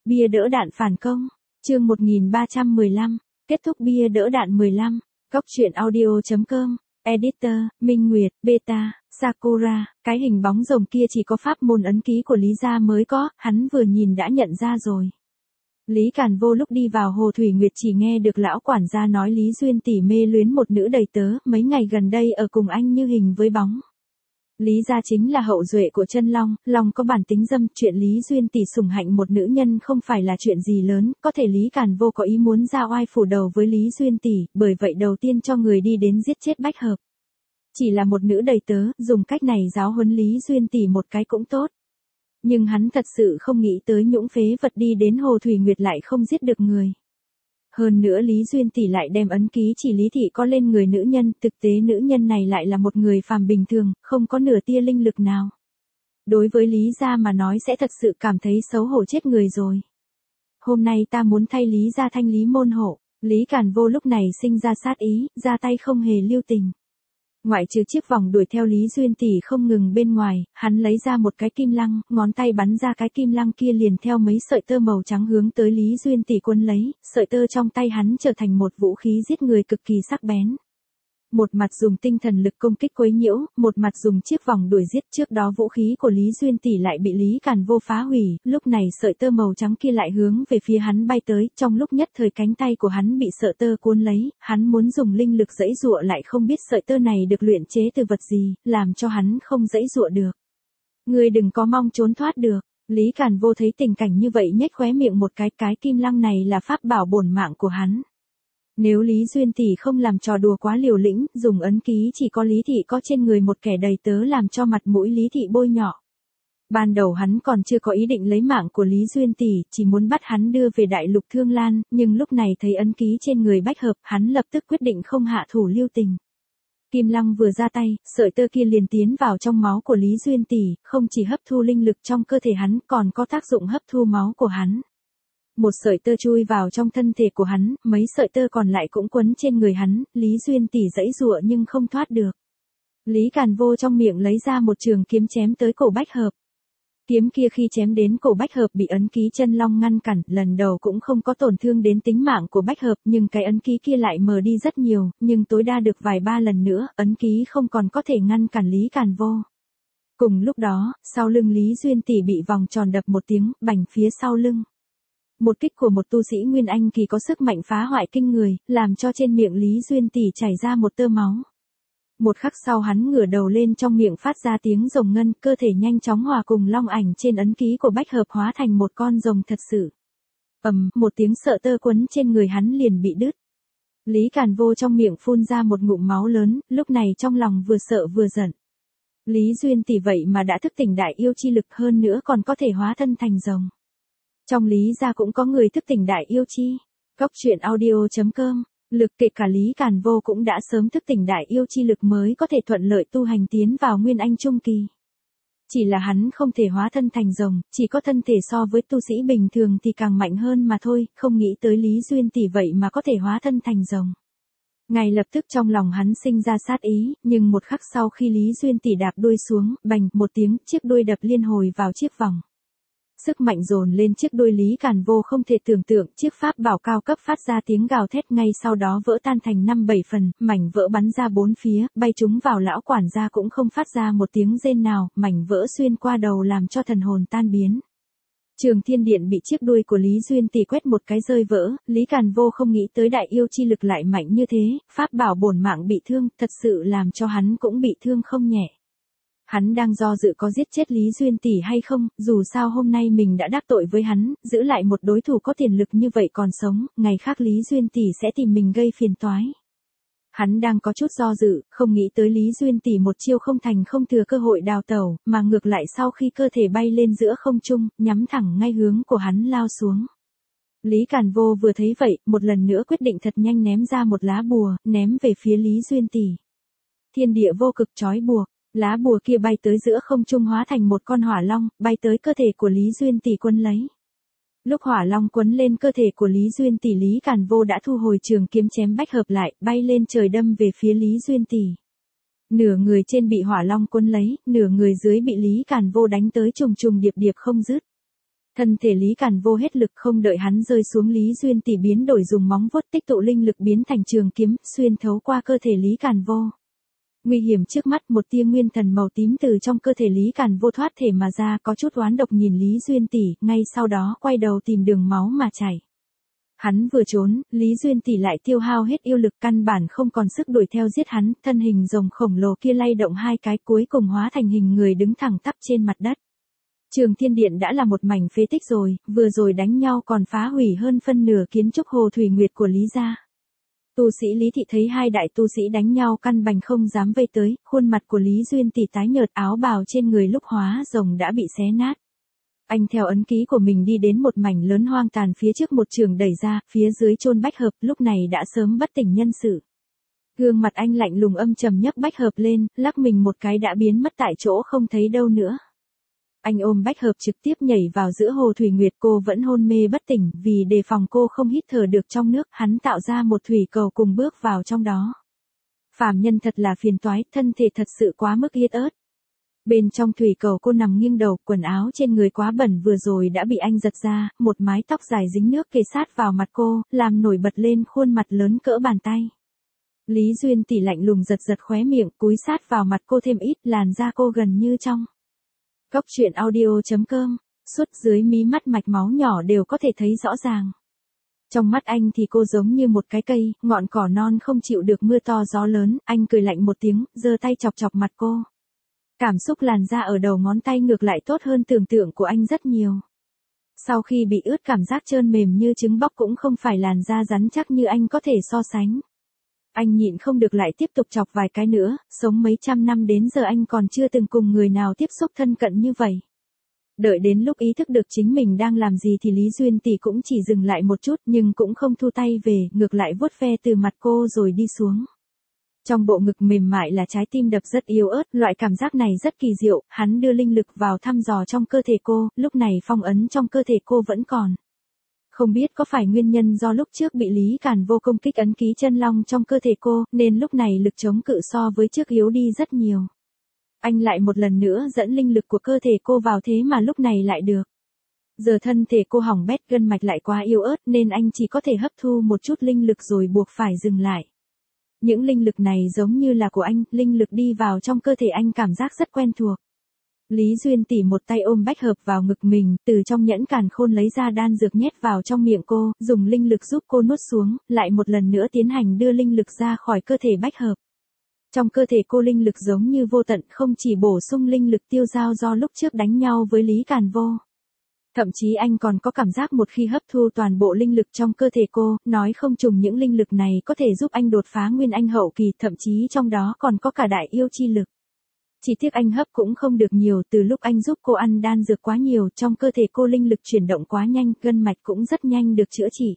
Bia đỡ đạn phản công. Chương 1315. Kết thúc bia đỡ đạn 15. Góc truyện audio.com. Editor, Minh Nguyệt, Beta, Sakura. Cái hình bóng rồng kia chỉ có pháp môn ấn ký của Lý gia mới có, hắn vừa nhìn đã nhận ra rồi. Lý Càn Vô lúc đi vào Hồ Thủy Nguyệt chỉ nghe được lão quản gia nói Lý Duyên tỷ mê luyến một nữ đầy tớ, mấy ngày gần đây ở cùng anh như hình với bóng. Lý gia chính là hậu duệ của chân Long, Long có bản tính dâm, chuyện Lý Duyên tỷ sủng hạnh một nữ nhân không phải là chuyện gì lớn, có thể Lý Càn Vô có ý muốn ra oai phủ đầu với Lý Duyên tỷ, bởi vậy đầu tiên cho người đi đến giết chết Bách Hợp. Chỉ là một nữ đầy tớ, dùng cách này giáo huấn Lý Duyên tỷ một cái cũng tốt. Nhưng hắn thật sự không nghĩ tới nhũng phế vật đi đến Hồ Thủy Nguyệt lại không giết được người. Hơn nữa Lý Duyên tỷ lại đem ấn ký chỉ Lý thị có lên người nữ nhân, thực tế nữ nhân này lại là một người phàm bình thường, không có nửa tia linh lực nào. Đối với Lý gia mà nói sẽ thật sự cảm thấy xấu hổ chết người rồi. Hôm nay ta muốn thay Lý gia thanh lý môn hộ. Lý Càn Vô lúc này sinh ra sát ý, ra tay không hề lưu tình. Ngoại trừ chiếc vòng đuổi theo Lý Duyên tỷ không ngừng bên ngoài, hắn lấy ra một cái kim lăng, ngón tay bắn ra cái kim lăng kia liền theo mấy sợi tơ màu trắng hướng tới Lý Duyên tỷ cuốn lấy, sợi tơ trong tay hắn trở thành một vũ khí giết người cực kỳ sắc bén. Một mặt dùng tinh thần lực công kích quấy nhiễu, một mặt dùng chiếc vòng đuổi giết, trước đó vũ khí của Lý Duyên tỷ lại bị Lý Càn Vô phá hủy, lúc này sợi tơ màu trắng kia lại hướng về phía hắn bay tới, trong lúc nhất thời cánh tay của hắn bị sợi tơ cuốn lấy, hắn muốn dùng linh lực giãy giụa lại không biết sợi tơ này được luyện chế từ vật gì, làm cho hắn không giãy giụa được. Ngươi đừng có mong trốn thoát được. Lý Càn Vô thấy tình cảnh như vậy nhếch khóe miệng một cái kim lăng này là pháp bảo bổn mạng của hắn. Nếu Lý Duyên tỷ không làm trò đùa quá liều lĩnh, dùng ấn ký chỉ có Lý thị có trên người một kẻ đầy tớ làm cho mặt mũi Lý thị bôi nhọ. Ban đầu hắn còn chưa có ý định lấy mạng của Lý Duyên tỷ, chỉ muốn bắt hắn đưa về Đại Lục Thương Lan, nhưng lúc này thấy ấn ký trên người Bách Hợp, hắn lập tức quyết định không hạ thủ lưu tình. Kim lăng vừa ra tay, sợi tơ kia liền tiến vào trong máu của Lý Duyên tỷ, không chỉ hấp thu linh lực trong cơ thể hắn, còn có tác dụng hấp thu máu của hắn. Một sợi tơ chui vào trong thân thể của hắn, mấy sợi tơ còn lại cũng quấn trên người hắn, Lý Duyên tỷ giãy giụa nhưng không thoát được. Lý Càn Vô trong miệng lấy ra một trường kiếm chém tới cổ Bách Hợp. Kiếm kia khi chém đến cổ Bách Hợp bị ấn ký chân long ngăn cản, lần đầu cũng không có tổn thương đến tính mạng của Bách Hợp, nhưng cái ấn ký kia lại mờ đi rất nhiều, nhưng tối đa được vài ba lần nữa, ấn ký không còn có thể ngăn cản Lý Càn Vô. Cùng lúc đó, sau lưng Lý Duyên tỷ bị vòng tròn đập một tiếng, bành phía sau lưng. Một kích của một tu sĩ Nguyên Anh kỳ có sức mạnh phá hoại kinh người, làm cho trên miệng Lý Duyên tỷ chảy ra một tơ máu. Một khắc sau hắn ngửa đầu lên trong miệng phát ra tiếng rồng ngân, cơ thể nhanh chóng hòa cùng long ảnh trên ấn ký của Bách Hợp hóa thành một con rồng thật sự. Một tiếng sợi tơ quấn trên người hắn liền bị đứt. Lý Càn Vô trong miệng phun ra một ngụm máu lớn, lúc này trong lòng vừa sợ vừa giận. Lý Duyên tỷ vậy mà đã thức tỉnh đại yêu chi lực hơn nữa còn có thể hóa thân thành rồng. Trong Lý gia cũng có người thức tỉnh đại yêu chi. Góc truyện audio.com. Lực kể cả Lý Càn Vô cũng đã sớm thức tỉnh đại yêu chi lực mới có thể thuận lợi tu hành tiến vào Nguyên Anh Trung Kỳ. Chỉ là hắn không thể hóa thân thành rồng, chỉ có thân thể so với tu sĩ bình thường thì càng mạnh hơn mà thôi, không nghĩ tới Lý Duyên tỷ vậy mà có thể hóa thân thành rồng. Ngay lập tức trong lòng hắn sinh ra sát ý, nhưng một khắc sau khi Lý Duyên tỷ đạp đuôi xuống, bành một tiếng, chiếc đuôi đập liên hồi vào chiếc vòng. Sức mạnh dồn lên chiếc đuôi Lý Càn Vô không thể tưởng tượng, chiếc pháp bảo cao cấp phát ra tiếng gào thét ngay sau đó vỡ tan thành 5-7 phần, mảnh vỡ bắn ra bốn phía, bay trúng vào lão quản gia cũng không phát ra một tiếng rên nào, mảnh vỡ xuyên qua đầu làm cho thần hồn tan biến. Trường Thiên Điện bị chiếc đuôi của Lý Duyên tỷ quét một cái rơi vỡ, Lý Càn Vô không nghĩ tới đại yêu chi lực lại mạnh như thế, pháp bảo bổn mạng bị thương, thật sự làm cho hắn cũng bị thương không nhẹ. Hắn đang do dự có giết chết Lý Duyên tỷ hay không, dù sao hôm nay mình đã đắc tội với hắn, giữ lại một đối thủ có tiền lực như vậy còn sống, ngày khác Lý Duyên tỷ sẽ tìm mình gây phiền toái. Hắn đang có chút do dự, không nghĩ tới Lý Duyên tỷ một chiêu không thành không thừa cơ hội đào tẩu, mà ngược lại sau khi cơ thể bay lên giữa không trung, nhắm thẳng ngay hướng của hắn lao xuống. Lý Càn Vô vừa thấy vậy, một lần nữa quyết định thật nhanh ném ra một lá bùa, ném về phía Lý Duyên tỷ. Thiên địa vô cực trói buộc. Lá bùa kia bay tới giữa không trung hóa thành một con hỏa long, bay tới cơ thể của Lý Duyên tỷ quấn lấy. Lúc hỏa long quấn lên cơ thể của Lý Duyên tỷ, Lý Càn Vô đã thu hồi trường kiếm chém Bách Hợp lại, bay lên trời đâm về phía Lý Duyên tỷ. Nửa người trên bị hỏa long quấn lấy, nửa người dưới bị Lý Càn Vô đánh tới trùng trùng điệp điệp không dứt. Thân thể Lý Càn Vô hết lực, không đợi hắn rơi xuống, Lý Duyên Tỷ biến đổi dùng móng vuốt tích tụ linh lực biến thành trường kiếm, xuyên thấu qua cơ thể Lý Càn Vô. Nguy hiểm trước mắt, một tia nguyên thần màu tím từ trong cơ thể Lý Càn Vô thoát thể mà ra, có chút oán độc nhìn Lý Duyên Tỷ, ngay sau đó quay đầu tìm đường máu mà chảy. Hắn vừa trốn, Lý Duyên Tỷ lại tiêu hao hết yêu lực, căn bản không còn sức đuổi theo giết hắn, thân hình rồng khổng lồ kia lay động hai cái, cuối cùng hóa thành hình người đứng thẳng tắp trên mặt đất. Trường Thiên Điện đã là một mảnh phế tích rồi, vừa rồi đánh nhau còn phá hủy hơn phân nửa kiến trúc Hồ Thủy Nguyệt của Lý gia. Tu sĩ Lý thị thấy hai đại tu sĩ đánh nhau căn bản không dám vây tới, khuôn mặt của Lý Duyên Tỷ tái nhợt, áo bào trên người lúc hóa rồng đã bị xé nát. Anh theo ấn ký của mình đi đến một mảnh lớn hoang tàn, phía trước một trường đẩy ra, phía dưới chôn Bách Hợp, lúc này đã sớm bất tỉnh nhân sự. Gương mặt anh lạnh lùng âm trầm, nhấc Bách Hợp lên, lắc mình một cái đã biến mất tại chỗ không thấy đâu nữa. Anh ôm Bách Hợp trực tiếp nhảy vào giữa Hồ Thủy Nguyệt, cô vẫn hôn mê bất tỉnh, vì đề phòng cô không hít thở được trong nước, hắn tạo ra một thủy cầu cùng bước vào trong đó. Phàm nhân thật là phiền toái, thân thể thật sự quá mức yết ớt. Bên trong thủy cầu cô nằm nghiêng đầu, quần áo trên người quá bẩn vừa rồi đã bị anh giật ra, một mái tóc dài dính nước kề sát vào mặt cô, làm nổi bật lên khuôn mặt lớn cỡ bàn tay. Lý Duyên Tỷ lạnh lùng giật giật khóe miệng, cúi sát vào mặt cô thêm ít, làn da cô gần như trong. Cốc truyện audio.com, suốt dưới mí mắt mạch máu nhỏ đều có thể thấy rõ ràng. Trong mắt anh thì cô giống như một cái cây, ngọn cỏ non không chịu được mưa to gió lớn, anh cười lạnh một tiếng, giơ tay chọc chọc mặt cô. Cảm xúc làn da ở đầu ngón tay ngược lại tốt hơn tưởng tượng của anh rất nhiều. Sau khi bị ướt cảm giác trơn mềm như trứng bóc, cũng không phải làn da rắn chắc như anh có thể so sánh. Anh nhịn không được lại tiếp tục chọc vài cái nữa, sống mấy trăm năm đến giờ anh còn chưa từng cùng người nào tiếp xúc thân cận như vậy. Đợi đến lúc ý thức được chính mình đang làm gì thì Lý Duyên Tỷ cũng chỉ dừng lại một chút, nhưng cũng không thu tay về, ngược lại vuốt ve từ mặt cô rồi đi xuống. Trong bộ ngực mềm mại là trái tim đập rất yếu ớt, loại cảm giác này rất kỳ diệu, hắn đưa linh lực vào thăm dò trong cơ thể cô, lúc này phong ấn trong cơ thể cô vẫn còn. Không biết có phải nguyên nhân do lúc trước bị Lý Càn Vô công kích ấn ký chân long trong cơ thể cô, nên lúc này lực chống cự so với trước yếu đi rất nhiều. Anh lại một lần nữa dẫn linh lực của cơ thể cô vào, thế mà lúc này lại được. Giờ thân thể cô hỏng bét, gân mạch lại quá yếu ớt nên anh chỉ có thể hấp thu một chút linh lực rồi buộc phải dừng lại. Những linh lực này giống như là của anh, linh lực đi vào trong cơ thể anh cảm giác rất quen thuộc. Lý Duyên Tỷ một tay ôm Bách Hợp vào ngực mình, từ trong nhẫn càn khôn lấy ra đan dược nhét vào trong miệng cô, dùng linh lực giúp cô nuốt xuống, lại một lần nữa tiến hành đưa linh lực ra khỏi cơ thể Bách Hợp. Trong cơ thể cô linh lực giống như vô tận, không chỉ bổ sung linh lực tiêu dao do lúc trước đánh nhau với Lý Càn Vô. Thậm chí anh còn có cảm giác một khi hấp thu toàn bộ linh lực trong cơ thể cô, nói không chừng những linh lực này có thể giúp anh đột phá nguyên anh hậu kỳ, thậm chí trong đó còn có cả đại yêu chi lực. Chỉ tiếc anh hấp cũng không được nhiều, từ lúc anh giúp cô ăn đan dược quá nhiều, trong cơ thể cô linh lực chuyển động quá nhanh, gân mạch cũng rất nhanh được chữa trị.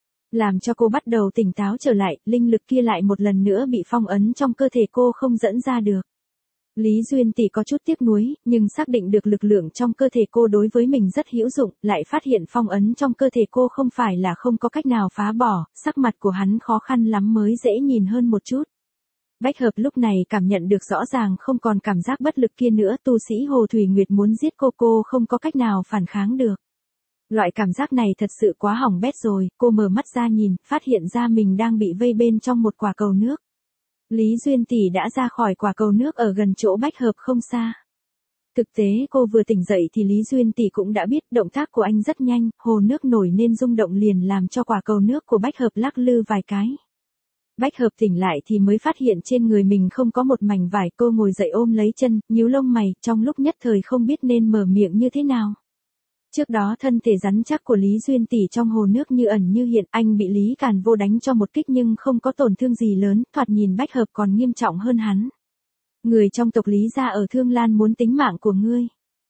Làm cho cô bắt đầu tỉnh táo trở lại, linh lực kia lại một lần nữa bị phong ấn trong cơ thể cô không dẫn ra được. Lý Duyên Tỷ có chút tiếc nuối, nhưng xác định được lực lượng trong cơ thể cô đối với mình rất hữu dụng, lại phát hiện phong ấn trong cơ thể cô không phải là không có cách nào phá bỏ, sắc mặt của hắn khó khăn lắm mới dễ nhìn hơn một chút. Bách Hợp lúc này cảm nhận được rõ ràng không còn cảm giác bất lực kia nữa, tu sĩ Hồ Thủy Nguyệt muốn giết cô không có cách nào phản kháng được. Loại cảm giác này thật sự quá hỏng bét rồi, cô mở mắt ra nhìn, phát hiện ra mình đang bị vây bên trong một quả cầu nước. Lý Duyên Tỷ đã ra khỏi quả cầu nước ở gần chỗ Bách Hợp không xa. Thực tế cô vừa tỉnh dậy thì Lý Duyên Tỷ cũng đã biết, động tác của anh rất nhanh, hồ nước nổi nên rung động liền làm cho quả cầu nước của Bách Hợp lắc lư vài cái. Bách Hợp tỉnh lại thì mới phát hiện trên người mình không có một mảnh vải, cô ngồi dậy ôm lấy chân, nhíu lông mày, trong lúc nhất thời không biết nên mở miệng như thế nào. Trước đó thân thể rắn chắc của Lý Duyên Tỷ trong hồ nước như ẩn như hiện, anh bị Lý Càn Vô đánh cho một kích nhưng không có tổn thương gì lớn, thoạt nhìn Bách Hợp còn nghiêm trọng hơn hắn. Người trong tộc Lý gia ở Thương Lan muốn tính mạng của ngươi.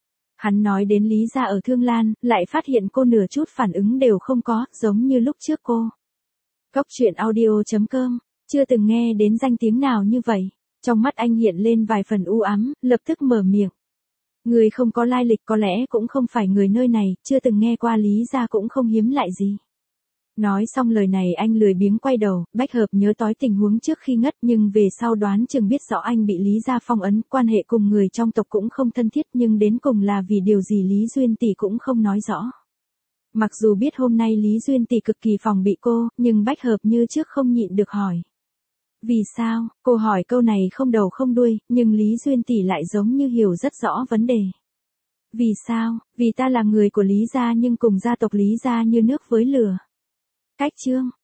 Hắn nói đến Lý gia ở Thương Lan, lại phát hiện cô nửa chút phản ứng đều không có, giống như lúc trước cô. Cốc truyện audio.com, chưa từng nghe đến danh tiếng nào như vậy. Trong mắt anh hiện lên vài phần u ám, lập tức mở miệng. Người không có lai lịch, có lẽ cũng không phải người nơi này, chưa từng nghe qua Lý gia cũng không hiếm lạ gì. Nói xong lời này anh lười biếng quay đầu, Bách Hợp nhớ tối tình huống trước khi ngất, nhưng về sau đoán chừng biết rõ anh bị Lý gia phong ấn, quan hệ cùng người trong tộc cũng không thân thiết, nhưng đến cùng là vì điều gì Lý Duyên Tỷ cũng không nói rõ. Mặc dù biết hôm nay Lý Duyên Tỷ cực kỳ phòng bị cô, nhưng Bách Hợp như trước không nhịn được hỏi. Vì sao? Cô hỏi câu này không đầu không đuôi, nhưng Lý Duyên Tỷ lại giống như hiểu rất rõ vấn đề. Vì sao? Vì ta là người của Lý gia nhưng cùng gia tộc Lý gia như nước với lửa. Cách chương